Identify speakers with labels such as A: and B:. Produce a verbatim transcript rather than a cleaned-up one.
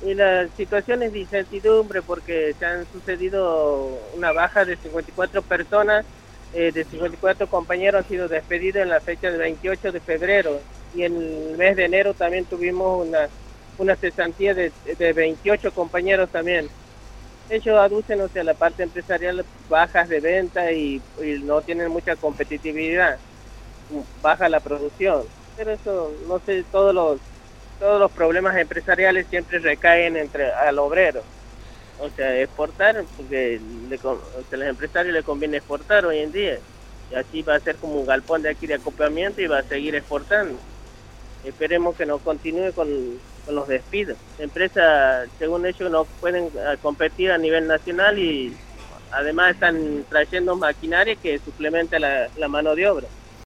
A: Y la situación es de incertidumbre porque se han sucedido una baja de cincuenta y cuatro personas, eh, de cincuenta y cuatro compañeros han sido despedidos en la fecha del veintiocho de febrero, y en el mes de enero también tuvimos una, una cesantía de, de veintiocho compañeros también. Ellos aducen, o sea, la parte empresarial, bajas de venta y, y no tienen mucha competitividad, baja la producción. Pero eso, no sé, todos los, todos los problemas empresariales siempre recaen entre al obrero. O sea, exportar, porque le, o sea, a los empresarios les conviene exportar hoy en día. Y así va a ser como un galpón de aquí de acoplamiento y va a seguir exportando. Esperemos que no continúe con, con los despidos. La empresa, según ellos, no pueden competir a nivel nacional y además están trayendo maquinaria que suplementa la, la mano de obra.